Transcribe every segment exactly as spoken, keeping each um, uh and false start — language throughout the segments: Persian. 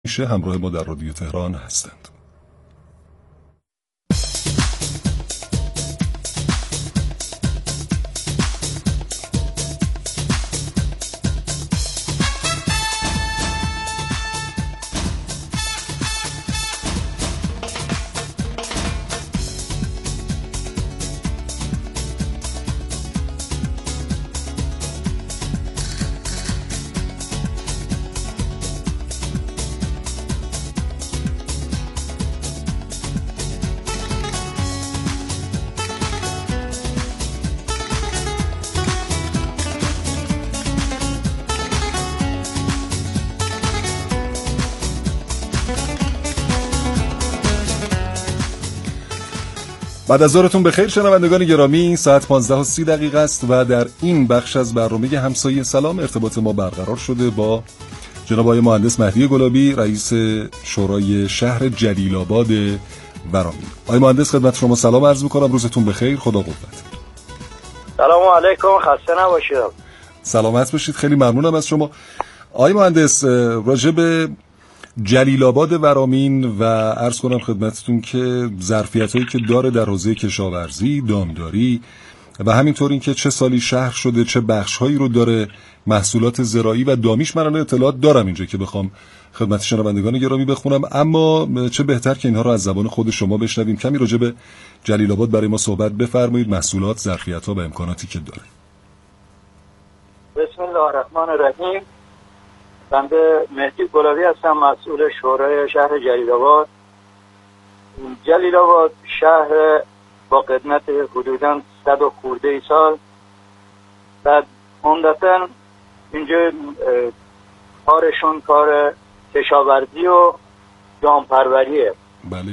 میشه همراه ما در رادیو تهران هستند. بعد از ظهرتون بخیر شنوندگان گرامی. ساعت پانزده و سی دقیقه است و در این بخش از برنامه همسایه سلام ارتباط ما برقرار شده با جناب آقای مهندس مهدی گلابی، رئیس شورای شهر جلیل آباد ورامین. آقای مهندس خدمت شما سلام عرض می‌کنم، روزتون بخیر، خدا قوت. سلام علیکم، خسته نباشید. سلامت باشید، خیلی ممنونم از شما. آقای مهندس راجع به جلیل آباد ورامین و عرض کنم خدمتتون که ظرفیتایی که داره در حوزه کشاورزی، دامداری و همینطور این که چه سالی شهر شده، چه بخش‌هایی رو داره، محصولات زراعی و دامیش، من الان اطلاعات دارم اینجا که بخوام خدمت شنوندگان گرامی بخونم، اما چه بهتر که اینها رو از زبان خود شما بشنویم. کمی راجع به جلیل آباد برای ما صحبت بفرمایید، محصولات، ظرفیت‌ها و امکاناتی که داره. بسم الله الرحمن الرحیم. بنده مهدی گلابی هستم، مسئول شورای شهر جلیل آباد. جلیل آباد شهر با قدمت حدوداً صد و خورده ای سال و عمدتاً اینجا کارشون کار کشاورزی و دامپروریه. بله.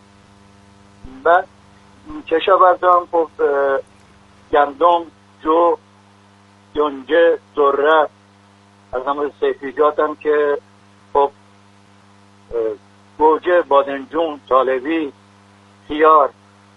و کشاورزان خب گندم، جو، یونجه، ذره، از همه سیفیجات هم که خب گوجه، بادنجون، طالبی، خیار،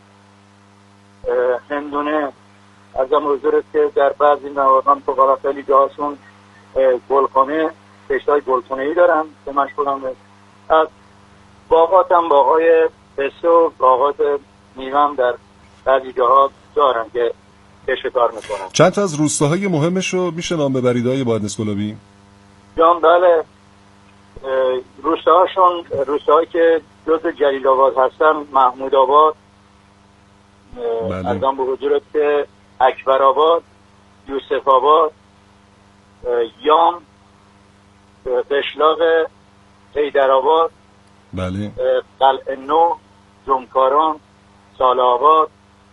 هندونه، از هم حضورت که در بعضی مواقع هم تو خیلی جاهاشون گلخانه، کشتای گلخانه ای دارن که مشغول هم از باغات هم باغای پسته و باغات میوه هم در بعضی جاها دارن که کشت کار میکنن. چند تا از روستاهای مهمش رو میشه نام ببرید آقای مهندس گلابی؟ جان بله، روستاهاشون روستاهایی که جزء جلیل آباد هستن محمود آباد، بله. از آن به حضورت که اکبر آباد، یوسف آباد، یام، قشلاق، حیدر آباد، بله، قلعه نو، جمکاران، ساله آباد،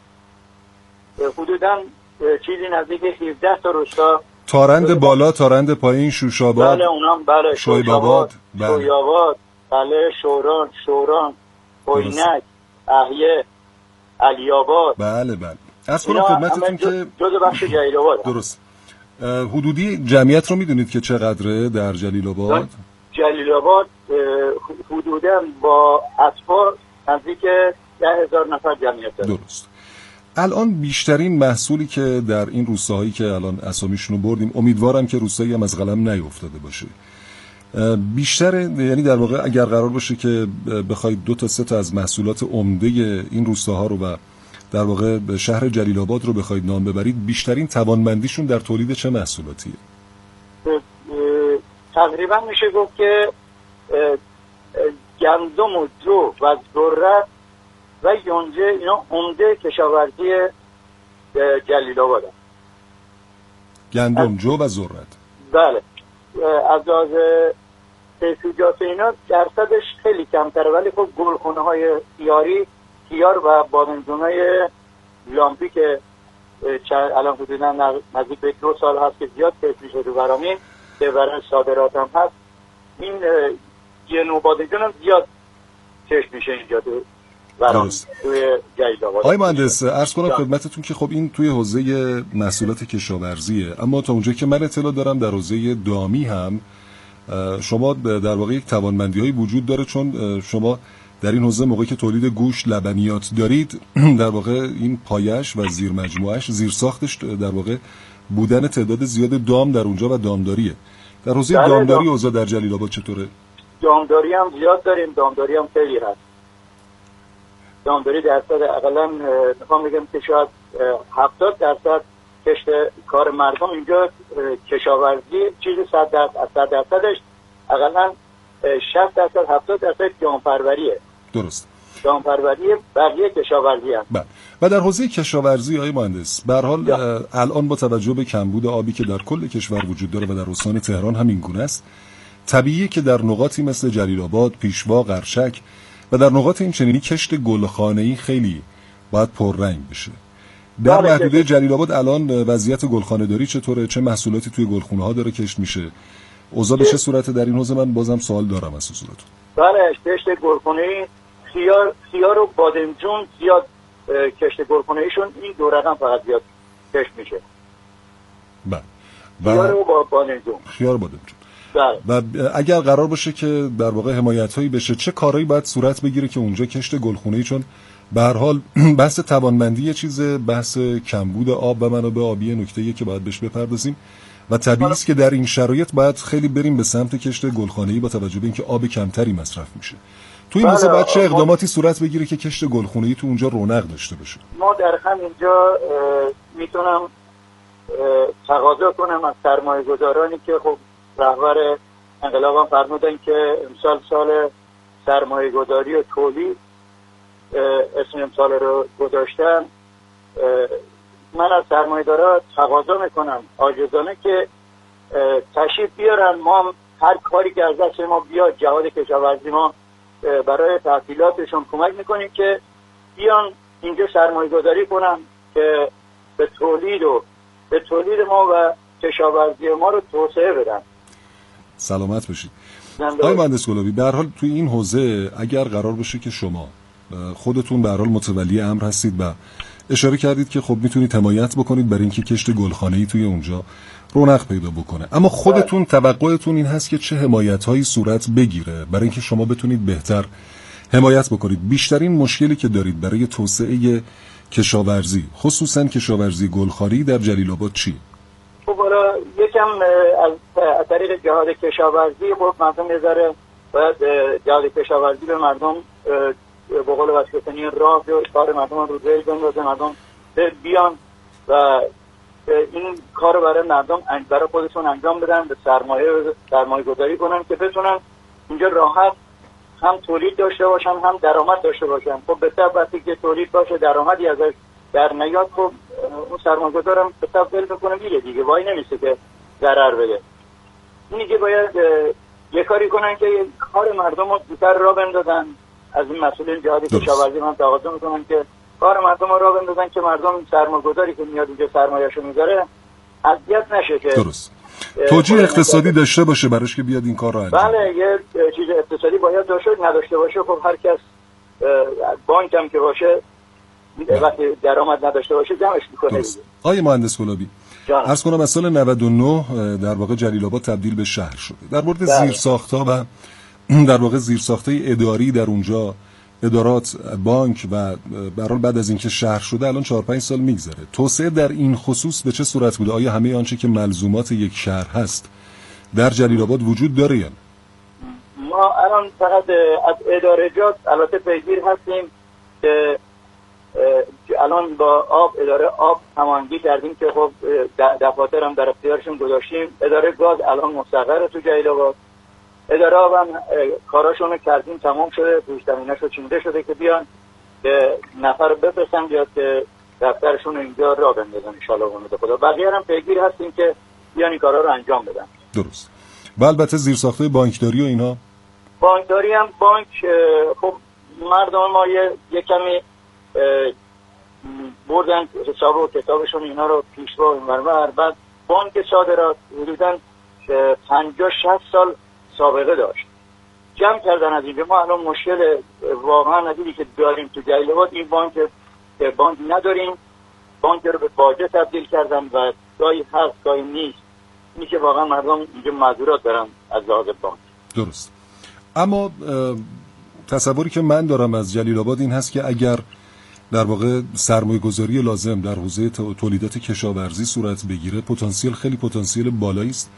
حدوداً چیزی نزدیک هفده تا روستا. تارند بالا، تارند پایین، شوشاباد، بله اونام، بله، شویباباد، بله. شویباباد، بله، شوران، شوران، کوینک، احیه، علی آباد. بله بله. از کنم خدمتتون که جزء بخش جلیل آباد. درست. حدودی جمعیت رو میدونید که چقدره در جلیل آباد؟ جلیل آباد حدوداً با اطفال نزدیک ده هزار نفر جمعیت داره. درست. الان بیشترین محصولی که در این روستاهایی که الان اسامیشون رو بردیم، امیدوارم که روستایی هم از قلم نیفتاده باشه، بیشتر، یعنی در واقع اگر قرار باشه که بخواید دو تا سه تا از محصولات عمده این روستاها رو و در واقع شهر جلیل آباد رو بخواید نام ببرید، بیشترین توانمندیشون در تولید چه محصولاتیه؟ تقریبا میشه گفت که گندم و جو و ذره و یونجه اینا عمده کشاورزی جلیل آباد هست. گندم، جو و ذرت. بله. از لحاظ سیفیجات اینا درصدش خیلی کمتره، ولی خب گلخونه های خیاری، خیار و بادنجونای لامپی که الان حدودا نزدیک به دو سال هست که زیاد کشت شده ورامین که برای صادرات هم هست، این یه نوع بادنجون هم زیاد کشت میشه اینجا تو ورامین، توی جلیل آباد. آقای مهندس عرض کنم خدمتتون که خب این توی حوزه محصولات کشاورزیه، اما تا اونجایی که من اطلاع دارم در حوزه دامی هم شما در واقع یک توانمندی‌های وجود داره، چون شما در این حوزه موقعی که تولید گوشت، لبنیات دارید، در واقع این پایش و زیر مجموعش، زیر ساختش در واقع بودن تعداد زیاد دام در اونجا و دامداریه. در حوزه دامداری اوضاع در جلیل آباد چطوره؟ دامداری هم زیاد داریم، دامداری هم خیلی هست. دامداری درصد اقلا میخوام بگم که شاید هفتاد درصد کشت کار مردم اینجا کشاورزی چیزی صد درصد صد درصدش اقلا شصت درصد هفتاد درصد دامپروریه. درست. دامپروری بقیه کشاورزی هست. بله. و در حوزه کشاورزی آقای مهندس به هر حال الان با توجه به کمبود آبی که در کل کشور وجود داره و در استان تهران همین گونه است، طبیعیه که در نقاطی مثل جلیل آباد، پیشوا، قرشک و در نقاط این چنینی کشت گلخانه‌ای خیلی باید پررنگ بشه. در محدوده جلیل آباد الان وضعیت گلخانه داری چطوره؟ چه محصولاتی توی گلخونه ها داره کشت میشه؟ اوضاع به چه صورته در این حوزه؟ من بازم سوال دارم از حضورتون. بله، کشت گلخانه‌ای خیار خیار و بادمجون زیاد کشت گلخانه‌ایشون این دو رقم فقط زیاد کشت میشه. بله. خیار و بادمجون. خیار و بادمجون. بله. و اگر قرار باشه که در واقع حمایت‌هایی بشه، چه کارهایی باید صورت بگیره که اونجا کشت گلخانه‌ای، چون به هر حال بحث توانمندی یه چیزه، بحث کمبود آب و منابع آبی نکته‌ایه که باید بهش بپردازیم و طبیعی است که در این شرایط باید خیلی بریم به سمت کشت گلخانه‌ای با توجه به اینکه آب کمتری مصرف میشه. تو این حوزه باید چه اقداماتی صورت بگیره که کشت گلخانه‌ای تو اونجا رونق داشته باشه؟ ما در همینجا میتونم تقاضا کنم از سرمایه‌گذارانی که خب رهبر انقلابم فرمودن که امسال سال سرمایه‌گذاری و تولید اسم امسال رو گذاشتن، من از سرمایه‌دارا تقاضا میکنم عاجزانه که تشریف بیارن، ما هر کاری که از دست ما بیاد جهاد کشاورزی ما برای تحصیلاتشون کمک میکنیم که بیان اینجا سرمایه گذاری کنن که به تولید و به تولید ما و کشاورزی ما رو توسعه بدن. سلامت باشید. آقای مهندس گلابی، به هر حال توی این حوزه اگر قرار باشه که شما خودتون به هر حال متولی امر هستید و اشاره کردید که خب میتونید حمایت بکنید برای اینکه کشت گلخانه‌ای توی اونجا رونق پیدا بکنه، اما خودتون توقعتون این هست که چه حمایت‌هایی صورت بگیره برای اینکه شما بتونید بهتر حمایت بکنید؟ بیشترین مشکلی که دارید برای توسعه کشاورزی، خصوصا کشاورزی گلخانه‌ای در جلیل آباد چی؟ خب حالا یکم از طریق جهاد کشاورزی خب مردم یه ذره باید جهاد کشاورزی به مردم به قول واسطنی راه و کار مردم رو ریل بندازه، مردم بیان و این کار رو برای مردم برای خودشون انجام بدن، به سرمایه سرمایه گذاری کنن که بتونن اینجا راحت هم تولید داشته باشن هم درآمد داشته باشن. خب به طب وقتی که تولید باشه درآمدی ازش در نیاد، خب اون سرمایه‌گذارم به طب ول میکنه میره دیگه، وای نمیشه که ضرر بده. اینی که باید یه کاری کنن که کار مردم رو زودتر راه بندازن. از این مسئولین جهاد کشاورزی من تقاضا میکنم که کار مردم رو راه بندازن که مردم سرمایه‌گذاری که میاد اینجا سرمایه‌شو میذاره اذیت نشه، که درست توجیه اقتصادی داشته باشه براش که بیاد این کار رو انجام. بله، یه چیز اقتصادی باید داشته نداشته باشه. خب هر کس بانک هم که باشه وقتی درآمد نداشته باشه جمعش میکنه. آقای مهندس گلابی، عرض کنم از سال نود و نه در واقع جلیل آباد تبدیل به شهر شده. در مورد زیرساخت‌ها و در واقع زیرساخت‌های اداری در اونجا، ادارات، بانک و برحال بعد از اینکه شهر شده الان چهار پنج سال میگذره، توسعه در این خصوص به چه صورت بوده؟ آیا همه آنچه که ملزومات یک شهر هست در جلیل آباد وجود داره یا نه؟ ما الان فقط از ادارجات البته پیگیر هستیم که الان با آب اداره آب هماهنگی کردیم که خب دفاتر هم در اختیارشون گذاشتیم. اداره گاز الان مستقره تو جلیل آباد. اداره آب هم کاراشون رو کردیم، تمام شده، پیش زمینه‌شو چیده شده که بیان که نفر بفرستن بیاد که دفترشون اینجا راه بندازن ان شاءالله. امید خدا بقیه هم پیگیر هستیم که بیان این کارا رو انجام بدن. درست. و البته زیرساخت‌های بانکداری و اینها، بانکداری هم بانک خب مردم ما یه کمی بردن حساب و کتابشون اینا رو پیشوا اینور. بعد بانک صادرات حدوداً پنجاه شصت سال سابقه داشت، جمع کردن از اینجا. ما الان مشکل واقعا ندیدی که داریم تو جلیل آباد، این بانک بانک نداریم، بانک رو به باجه تبدیل کردن و گاهی هست گاهی نیست. اینی که واقعا مردم اینجا معذورات دارن از لحاظ بانک. درست. اما تصوری که من دارم از جلیل آباد این هست که اگر در واقع سرمایه گذاری لازم در حوزه تولیدات کشاورزی صورت بگیره، پتانسیل خیلی پتانسیل بالایی است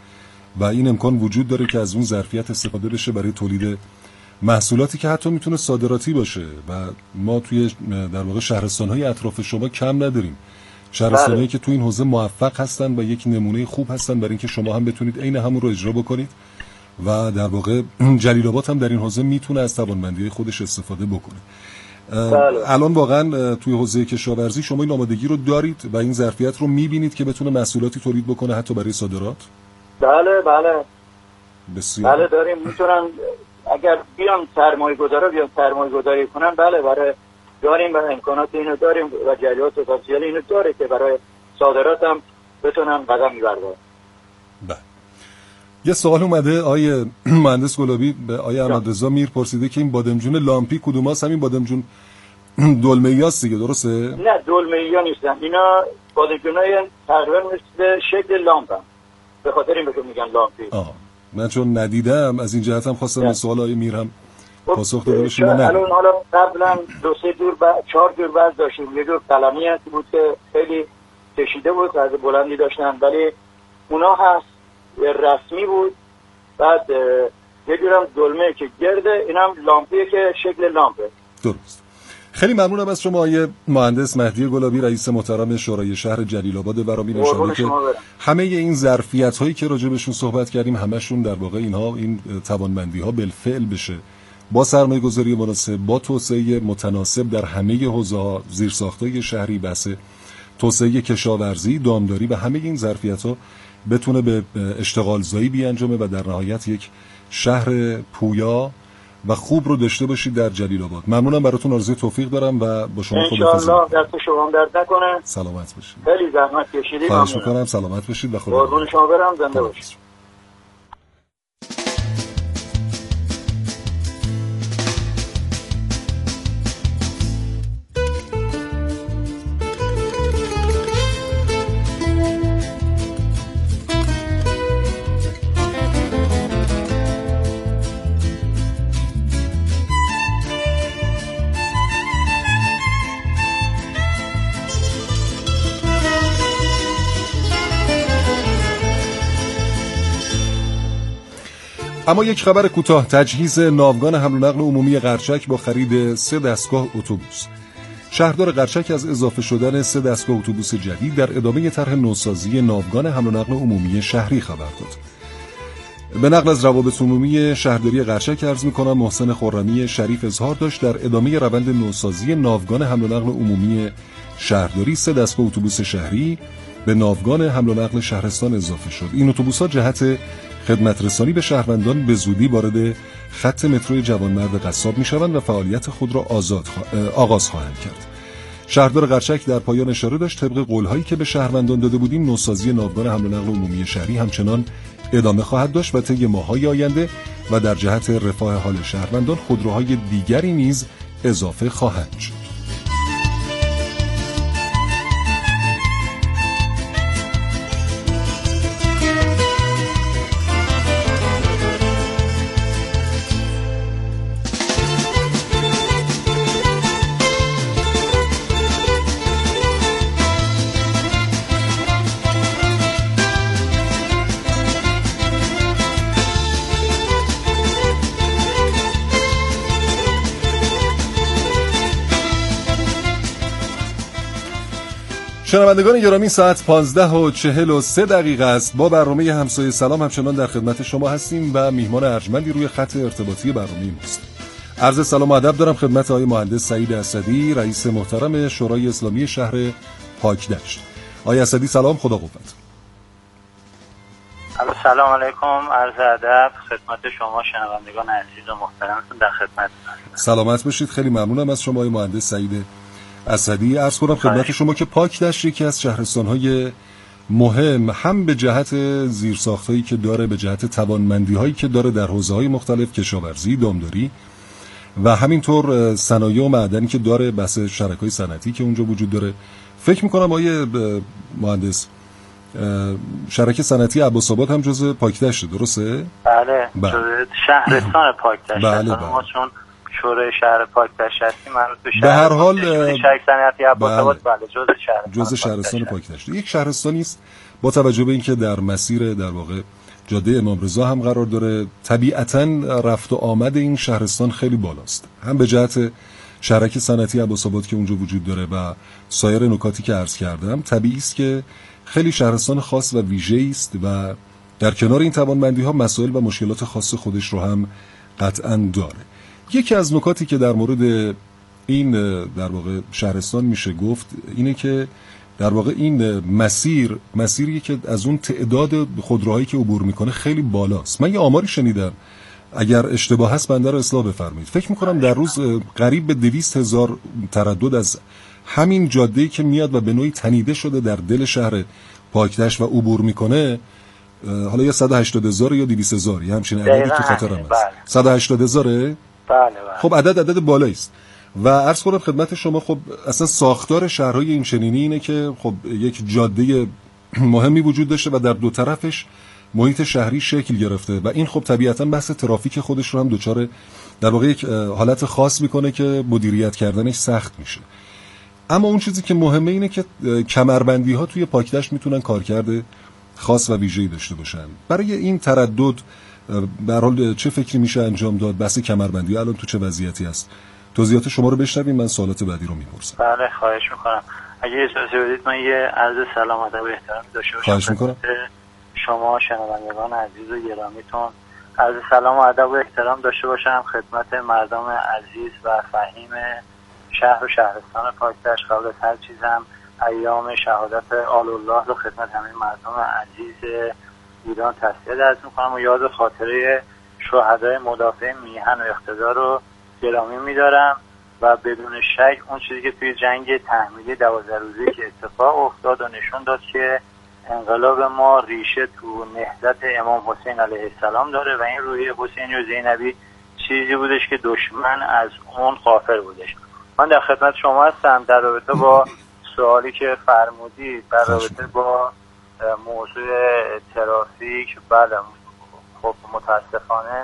و این امکان وجود داره که از اون ظرفیت استفاده بشه برای تولید محصولاتی که حتی میتونه صادراتی باشه و ما توی در واقع شهرستان‌های اطراف شما کم نداریم، شهرستان‌هایی که توی این حوزه موفق هستن و یک نمونه خوب هستن برای اینکه شما هم بتونید عین همون رو اجرا بکنید و در واقع جلیل آباد هم در این حوزه میتونه از توانمندی‌های خودش استفاده بکنه. بله. الان واقعا توی حوزه کشاورزی شما این آمادگی رو دارید و این ظرفیت رو میبینید که بتونه محصولاتی تولید بکنه حتی برای صادرات؟ بله بله بسیار. بله داریم، میتونن اگر بیان سرمایه گذارا بیان سرمایه گذاری کنن، بله برای داریم و امکانات اینو داریم و جریات پتانسیل اینو داره که برای صادرات هم بتونن قدم بردارن. بله. یه سوال اومده آیه مهندس گلابی به آیه احمد رضا میر پرسیده که این بادمجون لامپی کدوم هست؟ همین بادمجون دلمه‌ایاست دیگه، درسته؟ نه دلمه‌ای نیستن، اینا بادمجونای تقریبا مثل شکل لامپ هم، به خاطر این بهشون میگن لامپی. آه من چون ندیدم از این جهت هم خواستم این سوال آیه میر هم پاسخ داده بشه. نه الان حالا قبلا دو سه دور بعد چهار دور بعد داشتیم، یه دور قلمی هست بود که خیلی کشیده بود، از بلندی داشتن، ولی اونا هست رسمی بود. بعد یه جورم دلمه که گرده، اینم لامپیه که شکل لامپه. درست. خیلی ممنونم از شما آقای مهندس مهدی گلابی، رئیس محترم شورای شهر جلیل آباد ورامین. انشالله که همه این ظرفیت هایی که راجع بهشون صحبت کردیم همشون در واقع اینها این توانمندی ها بالفعل بشه، با سرمایه گذاری مناسب، با توسعه متناسب در همه حوزه ها، زیرساخت‌های شهری، بحث توسعه کشاورزی، دامداری و همه این ظرفیت ها بتونه به اشتغال زایی بیانجامه و در نهایت یک شهر پویا و خوب رو داشته باشید در جلیل آباد. ممنونم، براتون آرزوی توفیق دارم و با شما خداحافظی. ان شاء الله دست شما درد نکنه. سلامت باشید. خیلی زحمت کشیدید. خواهش می‌کنم، سلامت باشید و خدا قربون شما برم، زنده باشید. اما یک خبر کوتاه: تجهیز ناوگان حمل و نقل عمومی قرچک با خرید سه دستگاه اتوبوس. شهردار قرچک از اضافه شدن سه دستگاه اتوبوس جدید در ادامه طرح نوسازی ناوگان حمل و نقل عمومی شهری خبر داد. به نقل از روابط عمومی شهرداری قرچک عرض می‌کنم محسن خرمی شریف اظهار داشت در ادامه روند نوسازی ناوگان حمل و نقل عمومی شهرداری سه دستگاه اتوبوس شهری به ناوگان حمل و نقل شهرستان اضافه شد. این اتوبوس‌ها جهت خدمت رسانی به شهروندان به زودی وارد خط مترو جوانمرد قصاب میشوند و فعالیت خود را آزاد خوا... آغاز خواهند کرد. شهردار قرچک در پایان اشاره داشت طبق قول‌هایی که به شهروندان داده بودیم نوسازی ناوگان حمل و نقل عمومی شهری همچنان ادامه خواهد داشت و طی ماه‌های آینده و در جهت رفاه حال شهروندان خودروهای دیگری نیز اضافه خواهند شد. شنوندگان گرامی، ساعت پانزده و چهل و سه دقیقه است. با برنامه همسایه سلام همچنان در خدمت شما هستیم و میهمان ارجمندی روی خط ارتباطی برنامه ماست. عرض سلام و ادب دارم خدمت آقای مهندس سعید اسدی، رئیس محترم شورای اسلامی شهر پاکدشت. آقای اسدی سلام، خدا قوت. سلام علیکم، عرض ادب خدمت شما شنوندگان عزیز و محترمتون در خدمت هستم. سلامت باشید، خیلی ممنونم از شما آقای مهندس سعید اسدی. عرض کنم خدمت شما که پاکدشت یکی از شهرستان‌های مهم هم به جهت زیرساخت‌هایی که داره، به جهت توانمندی‌هایی که داره در حوزه‌های مختلف، کشاورزی، دامداری و همینطور صنایع و معدنی که داره، بحث شرکای صنعتی که اونجا وجود داره. فکر می‌کنم آقای مهندس شرکت صنعتی عباس‌آباد هم جزء پاکدشت، درسته؟ بله, بله. جزء شهرستان پاکدشت. بله بله. ما چون شورای شهر پاکدشت هستیم، مربوط به شهر به هر حال شرکت صنعتی عباس‌آباد بله جزء شهرستان جزء شهرستان پاکدشت. یک شهرستانی است با توجه به اینکه در مسیر در واقع جاده امام رضا هم قرار داره. طبیعتاً رفت و آمد این شهرستان خیلی بالاست، هم به جهت شهرک صنعتی عباس‌آباد که اونجا وجود داره و سایر نکاتی که عرض کردم. طبیعی است که خیلی شهرستان خاص و ویژه‌ای است و در کنار این توانمندی‌ها مسائل و مشکلات خاص خودش رو هم قطعاً داره. یکی از نکاتی که در مورد این در واقع شهرستان میشه گفت اینه که در واقع این مسیر مسیری که از اون تعداد خودروهایی که عبور میکنه خیلی بالاست. من یه آماری شنیدم، اگر اشتباه هست بنده رو اصلاح بفرمایید. فکر میکنم در روز قریب به دویست هزار تردد از همین جاده‌ای که میاد و به نوعی تنیده شده در دل شهر پاکدشت و عبور میکنه، حالا یا صد و هشتاد هزار یا دویست هزار، یه همچین عددی تو خاطرم هست. صد و هشتاد هزاره؟ بله بله. خب عدد عدد بالایی است و عرض کنم خدمت شما، خب اصلا ساختار شهرهای این چنینی اینه که خب یک جاده مهمی وجود داشته و در دو طرفش محیط شهری شکل گرفته و این خب طبیعتا بحث ترافیک خودش رو هم دچار در واقع یک حالت خاص میکنه که مدیریت کردنش سخت میشه. اما اون چیزی که مهمه اینه که کمربندی ها توی پاکدشت میتونن کارکرد خاص و ویژه‌ای داشته باشن. برای این تردد به هر حال چه فکری میشه انجام داد؟ بحث کمربندی الان تو چه وضعیتی است؟ توضیحات شما رو بشنویم، من سوالات بعدی رو میپرسم. بله خواهش میکنم. اگه اجازه بدید من یه عرض سلام ادب و احترام داشته باشم. خواهش میکنم. شما شنوندگان عزیز و گرامیتون عرض سلام و ادب و احترام داشته باشم خدمت مردم عزیز و فهیم شهر و شهرستان پاکدشت. قبل از هر چیزم ایام شهادت آل الله رو خدمت همه مردم عزیز ایران تسلیت عرض میکنم و یاد خاطره شهدای مدافع میهن و اقتدار رو گرامی میدارم و بدون شک اون چیزی که توی جنگ تحمیلی دوازده روزه که اتفاق افتاد و نشون داد که انقلاب ما ریشه تو نهضت امام حسین علیه السلام داره و این روحیه حسینی و زینبی چیزی بودش که دشمن از اون غافل بودش. من در خدمت شما هستم در رابطه با سوالی که فرمودید در رابطه با موضوع ترافیک. بله خب متاسفانه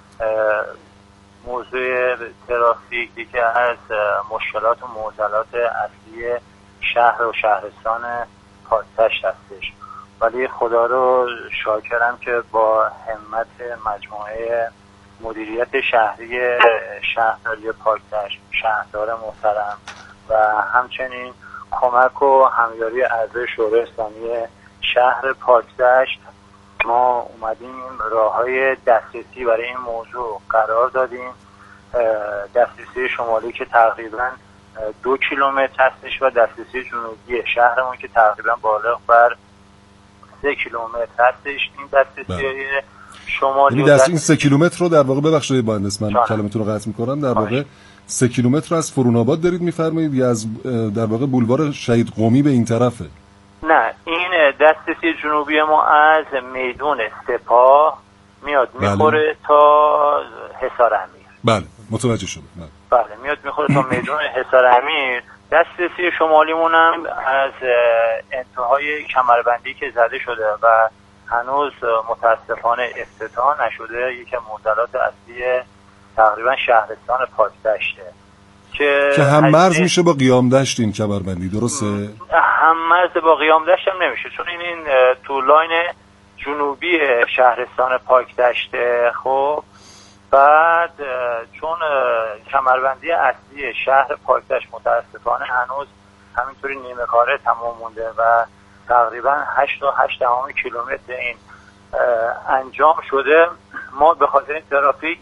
موضوع ترافیک دیگه از مشکلات و معضلات اصلی شهر و شهرستان پاکدشت هستش، ولی خدا رو شاکرم که با همت مجموعه مدیریت شهری شهرداری پاکدشت، شهردار محترم و همچنین کمک و همیاری اعضای شورای اسلامی شهر پاکدشت ما اومدیم راههای دسترسی برای این موضوع قرار دادیم. دسترسی شمالی که تقریبا دو کیلومتر هستش و دسترسی جنوبی شهرمون که تقریبا بالغ بر سه کیلومتر هستش. این دسترسی شمالی یعنی دست این سه کیلومتر رو در واقع ببخشید مهندس من کلمتون رو قطع می‌کنم، در واقع سه کیلومتر از فرون آباد دارید می‌فرمایید یا از در واقع بولوار شهید قمی به این طرفه؟ نه، این دسترسی جنوبی ما از میدون سپاه میاد میخوره بله. تا حصار امیر. بله متوجه شدم. بله میاد میخوره تا میدون حصار امیر. دسترسی شمالیمون هم از انتهای کمربندی که زده شده و هنوز متاسفانه افتتاح نشده، یکی از معضلات اصلی تقریبا شهرستان پاکدشته که که هم مرز میشه با قیام دشت این کمربندی، درسته؟ هم مرز با قیام دشت هم نمیشه چون این, این تو لاین جنوبی شهرستان پاکدشته. خب بعد چون کمربندی اصلی شهر پاکدشت متاسفانه هنوز همینطوری نیمه کاره تمام مونده و تقریبا هشت تا هشت دهم کیلومتر این انجام شده، ما به خاطر این ترافیک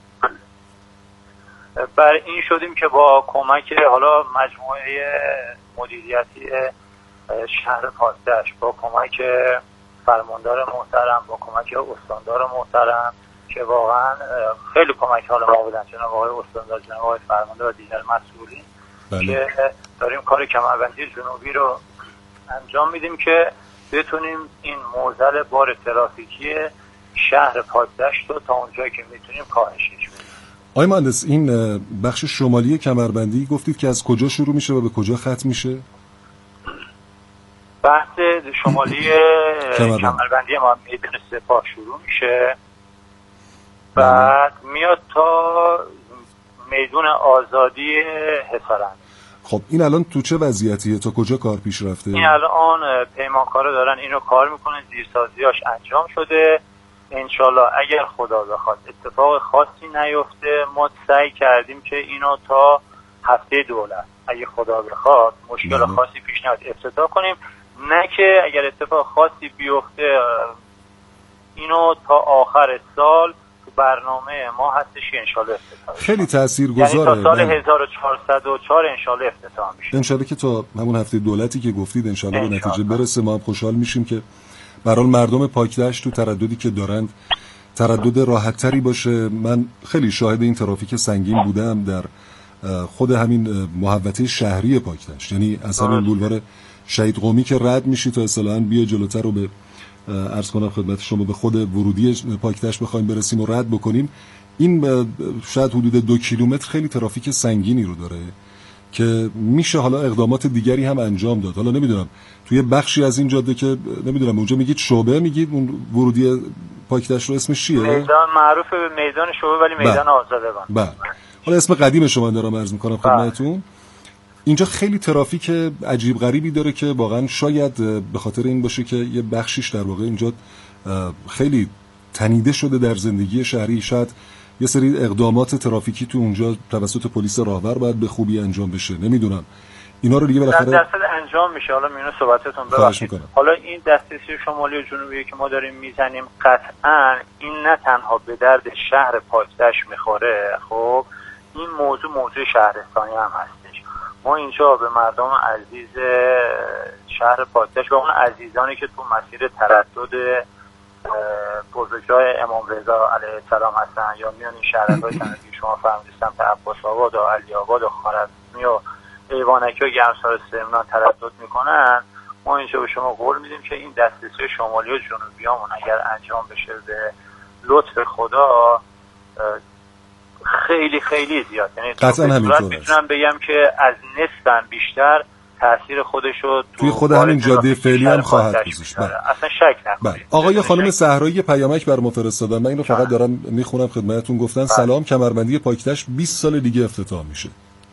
بر این شدیم که با کمک حالا مجموعه مدیریتی شهر پاکدشت، با کمک فرماندار محترم، با کمک استاندار محترم که واقعا خیلی کمک حالا ما بودن، جناب آقای استاندار، جناب آقای فرماندار و دیگر مسئولین بله. که داریم کار کمربندی جنوبی رو انجام میدیم که بتونیم این معضل بار ترافیکی شهر پاکدشت رو تا اونجایی که میتونیم کاهشش بدیم. آقای مهندس این بخش شمالی کمربندی گفتید که از کجا شروع میشه و به کجا ختم میشه؟ بحث شمالی کمربندی ما میدون سپاه شروع میشه بعد میاد تا میدون آزادی حصار امیر. خب این الان تو چه وضعیتیه؟ تا کجا کار پیش رفته؟ این الان پیمانکارا دارن اینو کار میکنن، زیرسازیاش انجام شده انشالله اگر خدا بخواد اتفاق خاصی نیفته، ما سعی کردیم که اینو تا هفته دولت اگه خدا بخواد مشکل خاصی پیش نیاد افتتاح کنیم، نه که اگر اتفاق خاصی بیفته اینو تا آخر سال تو برنامه ما هستش که انشالله افتتاح. خیلی تاثیرگذاره. یعنی تا سال هزار و چهارصد و چهار انشالله افتتاح میشه. انشالله که تا همون هفته دولتی که گفتید انشالله به نتیجه برسه. ما هم خوشحال میشیم که به هر حال مردم پاکدشت تو ترددی که دارند تردد راحت‌تری باشه. من خیلی شاهد این ترافیک سنگین بودم در خود همین محوطه شهری پاکدشت، یعنی از همین بولوار شهید قمی که رد میشی تا اصطلاحاً بیا جلوتر رو به عرض کنم خدمت شما به خود ورودی پاکدشت بخوایم برسیم و رد بکنیم، این شاید حدود دو کیلومتر خیلی ترافیک سنگینی رو داره که میشه حالا اقدامات دیگری هم انجام داد. حالا نمیدونم توی بخشی از این جاده که نمیدونم اونجا میگید شعبه، میگید اون ورودی پاکدشت رو اسمش چیه؟ میدان معروف به میدان شعبه ولی میدان آزادگان. بله. حالا اسم قدیم شما دارم عرض میکنم خدمتتون. اینجا خیلی ترافیک عجیب غریبی داره که واقعا شاید به خاطر این باشه که یه بخشیش در واقع اینجا خیلی تنیده شده در زندگی شهری. شاید یه سری اقدامات ترافیکی تو اونجا توسط پلیس راهور باید به خوبی انجام بشه. نمیدونم اینا رو دیگه بالاخره در درصد انجام میشه. حالا میونه صحبتتون ببخشید. حالا این دسترسی شمالی و جنوبی که ما داریم میزنیم قطعا این نه تنها به درد شهر پاکدشت میخوره، خب این موضوع موضوع شهرستانی هم هستش. ما اینجا به مردم عزیز شهر پاکدشت و اون عزیزانی که تو مسیر تردد بزرگراه امام رضا علیه السلام هستن یا میان این شهرهای سنتی شما فرمودید سمت عباس آباد و علی آباد و خوارزمی و ایوانکی و گرمسار سمنان تردد میکنن، ما اینجا به شما قول میدیم که این دسترسی شمالی و جنوبی همون اگر انجام بشه به لطف خدا خیلی خیلی زیاد، یعنی قطعا همینطور میتونم بگم که از نصفم بیشتر تاثیر خودشو توی خود همین جاده فعلی هم خواهد گذاشت. اصلا شک نکنید. آقای خانم صحرایی پیامک بر ما فرستادن، من اینو فقط دارم میخونم خدمتتون. گفتن بله. سلام، کمربندی پاکدشت بیست سال دیگه افتتاح میشه.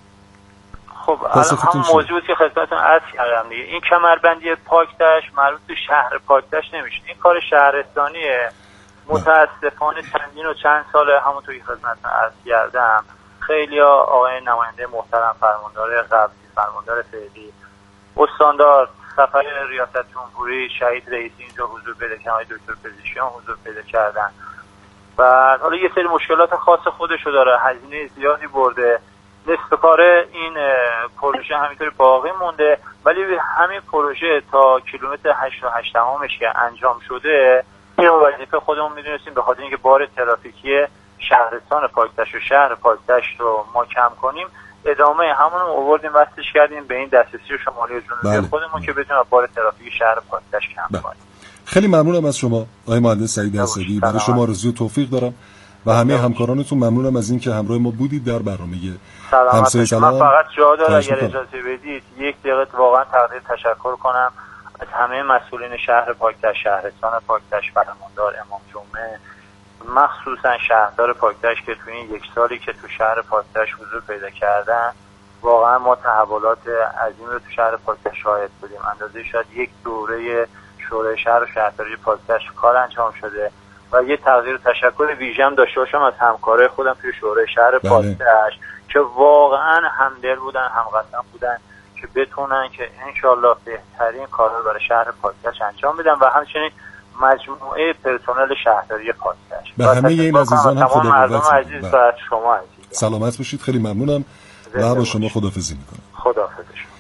خب الان هم موضوعی که خدمتتون عرض کردم دیگه، این کمربندی پاکدشت مربوط به شهر پاکدشت نمیشه، این کار شهرستانیه. متاسفانه چندین و چند ساله همونطوری که خدمتتون عرض کردم خیلی ها آقای نماینده محترم فرماندار قبلی، فرماندار فعلی، استاندار سفر ریاست جمهوری، شهید رئیسی اینجا حضور پیدا کردن، دکتر پزشکیان حضور پیدا کردن و حالا یه سری مشکلات خاص خودشو داره، هزینه زیادی برده، نصف کار این پروژه همینطوری باقی مونده، ولی همین پروژه تا کیلومتر هشت و هشت دهمش که انجام شده این وظیفه خودمون میدونستیم به خاطر اینکه بار ترافیکی شهرستان پاکدشت و شهر پاکدشت رو ما کم کنیم، ادامه همون رو آوردیم وصلش کردیم به این دسترسی شمالی و جنوبی بله. خودمون که بتونیم بار ترافیک شهر پاکدشت کم بله. کنیم. خیلی ممنونم از شما آقای مهندس سعید اسدی، برای شما آرزوی توفیق دارم و همه همکارانتون ممنونم از اینکه همراه ما بودید در برنامه همسایه سلام. من فقط جا داره اگر اجازه بدید یک دقیقه واقعا تقدیر تشکر کنم از همه مسئولین شهر پاکدشت، شهرستان پاکدشت، فرماندار امام جمعه، مخصوصا شهردار پاکدشت که تو این یک سالی که تو شهر پاکدشت حضور پیدا کردن واقعا ما تحولات عظیم رو تو شهر پاکدشت شاهد بودیم. اندازه شاید یک دوره شورای شهر و شهرداری پاکدشت کار انجام شده و یه تقدیر و تشکر ویژه‌ام داشته باشم از همکارای خودم توی شورای شهر پاکدشت که واقعا همدل بودن، همقسم بودن که بتونن که انشالله بهترین کارا رو برای شهر پاکدشت انجام بدن و همچنین مجموعه پرسنل شهرداری پاکدشت. به همه این عزیزان هم خدا مردم عزیز و شما عزیز سلامت باشید. خیلی ممنونم و با شما خداحافظی میکنم. خداحافظ شما.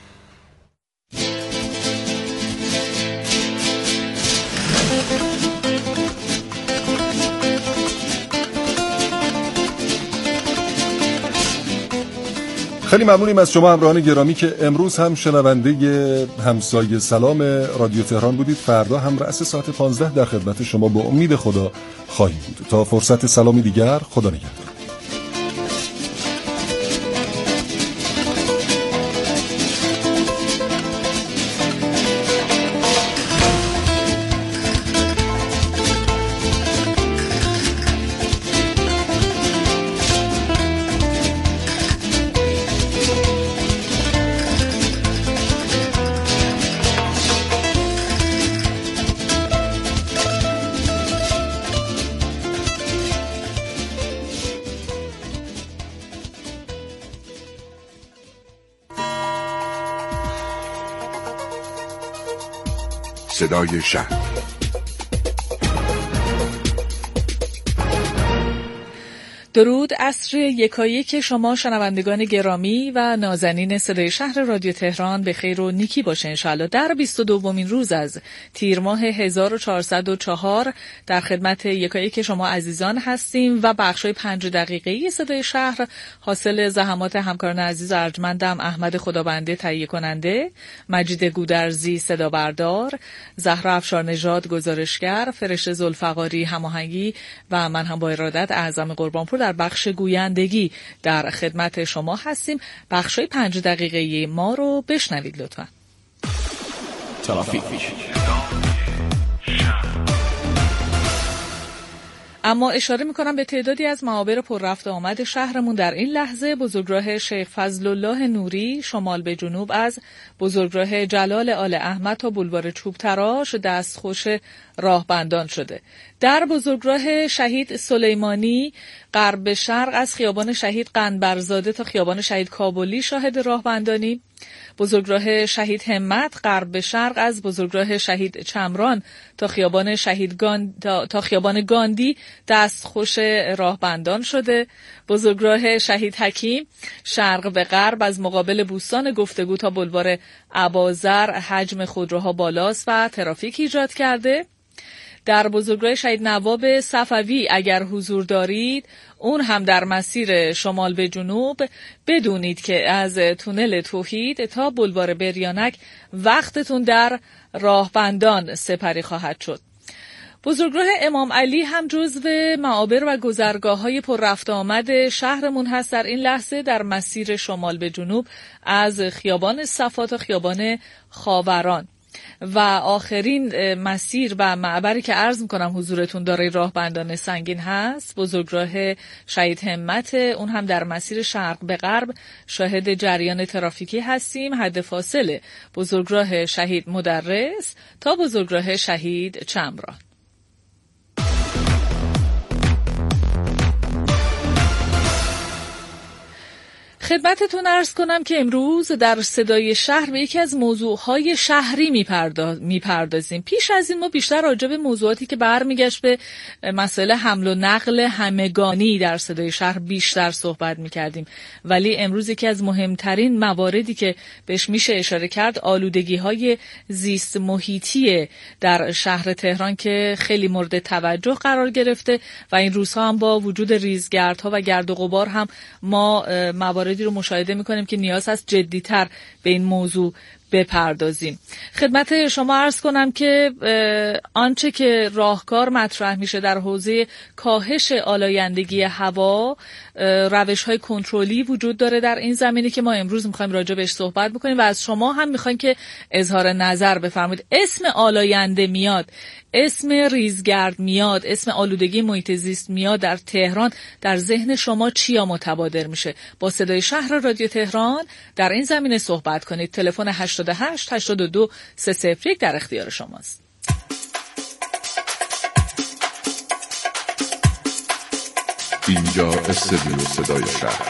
خیلی ممنونیم از شما همراهان گرامی که امروز هم شنونده همسایه سلام رادیو تهران بودید. فردا هم رأس ساعت پانزده در خدمت شما با امید خدا خواهیم بود. تا فرصت سلامی دیگر، خدا نگهدار. صدای شهر. درود، عصر یکایک شما شنوندگان گرامی و نازنین صدای شهر رادیو تهران به خیر و نیکی باشه انشاءالله. در بیست و دومین روز از تیر ماه هزار و چهارصد و چهار در خدمت یکایک شما عزیزان هستیم و بخشای پنج دقیقه‌ای صدای شهر حاصل زحمات همکاران عزیز و ارجمندم احمد خدابنده تهیه کننده، مجید گودرزی صدا بردار، زهرا افشارنژاد گزارشگر، فرشته ذوالفقاری هماهنگی و من هم با ارادت اعظم قربانپور در بخش گویندگی در خدمت شما هستیم. بخشای پنج دقیقه‌ای ما رو بشنوید لطفا. ترافیک. اما اشاره میکنم به تعدادی از معابر پر رفت آمد شهرمون در این لحظه. بزرگراه شیخ فضل الله نوری شمال به جنوب از بزرگراه جلال آل احمد تا بولوار چوب تراش دستخوش راهبندان شده. در بزرگراه شهید سلیمانی غرب به شرق از خیابان شهید قنبرزاده تا خیابان شهید کابلی شاهد راهبندانی. بزرگراه شهید همت غرب به شرق از بزرگراه شهید چمران تا خیابان شهید گان... تا... تا خیابان گاندی دستخوش راهبندان شده. بزرگراه شهید حکیم شرق به غرب از مقابل بوستان گفتگو تا بلوار ابازر حجم خودروها بالاست و ترافیک ایجاد کرده. در بزرگراه شهید نواب صفوی اگر حضور دارید، اون هم در مسیر شمال به جنوب، بدونید که از تونل توحید تا بلوار بریانک وقتتون در راهبندان سپری خواهد شد. بزرگراه امام علی هم جزو معابر و گذرگاه‌های پر رفت آمد شهرمون هست در این لحظه در مسیر شمال به جنوب از خیابان صفا تا خیابان خاوران. و آخرین مسیر و معبری که عرض میکنم حضورتون داره راهبندان سنگین هست، بزرگراه شهید همت، اون هم در مسیر شرق به غرب شاهد جریان ترافیکی هستیم. حد فاصله بزرگراه شهید مدرس تا بزرگراه شهید چمران. خدمتتون عرض کنم که امروز در صدای شهر به یکی از موضوعهای شهری میپردازیم. پیش از این ما بیشتر راجع به موضوعاتی که برمیگشت به مسائل حمل و نقل همگانی در صدای شهر بیشتر صحبت میکردیم، ولی امروز یکی از مهمترین مواردی که بهش میشه اشاره کرد آلودگی‌های زیست محیطی در شهر تهران که خیلی مورد توجه قرار گرفته و این روزها هم با وجود ریزگردها و گرد و غبار هم ما موارد رو مشاهده میکنیم که نیاز هست جدی‌تر به این موضوع بپردازیم. خدمت شما عرض کنم که آنچه که راهکار مطرح میشه در حوزه کاهش آلایندگی هوا، روش‌های کنترلی وجود داره در این زمینه که ما امروز میخوایم راجع بهش صحبت بکنیم و از شما هم میخوایم که اظهار نظر بفرمایید. اسم آلاینده میاد، اسم ریزگرد میاد، اسم آلودگی محیط زیست میاد در تهران، در ذهن شما چیا متبادر میشه؟ با صدای شهر رادیو تهران در این زمینه صحبت کنید. تلفن هشتاد و هشت هشتاد و دو سه صفر یک در اختیار شماست. اینجا استودیو صدای شهر.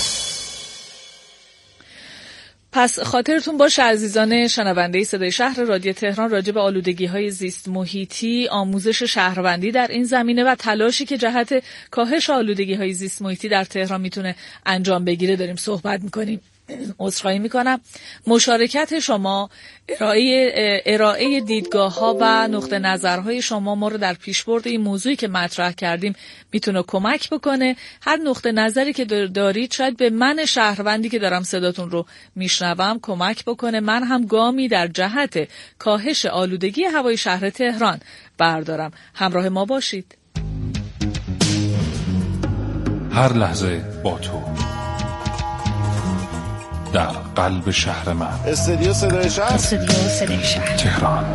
پس خاطرتون باشه عزیزان شنونده صدای شهر رادیو تهران، راجع به آلودگی‌های زیست محیطی، آموزش شهروندی در این زمینه و تلاشی که جهت کاهش آلودگی‌های زیست محیطی در تهران میتونه انجام بگیره داریم صحبت میکنیم. عذرخواهی میکنم. مشارکت شما، ارائه ارائه دیدگاه‌ها و نقطه نظرهای شما ما رو در پیشبرد این موضوعی که مطرح کردیم میتونه کمک بکنه. هر نقطه نظری که دارید شاید به من شهروندی که دارم صداتون رو میشنوم کمک بکنه، من هم گامی در جهت کاهش آلودگی هوای شهر تهران بردارم. همراه ما باشید. هر لحظه با تو در قلب شهر من. استودیو صدای شهر. استودیو صدای شهر تهران.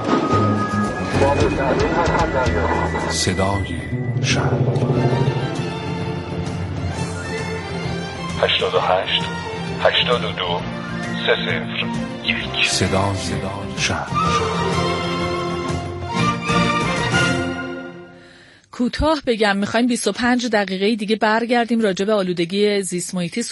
صدای شهر. هشتاد و هشت هشتاد و دو سه صفر یک. صدای شهر. کوتاه بگم میخوایم بیست و پنج دقیقه دیگه برگردیم راجع به آلودگی زیست محیطی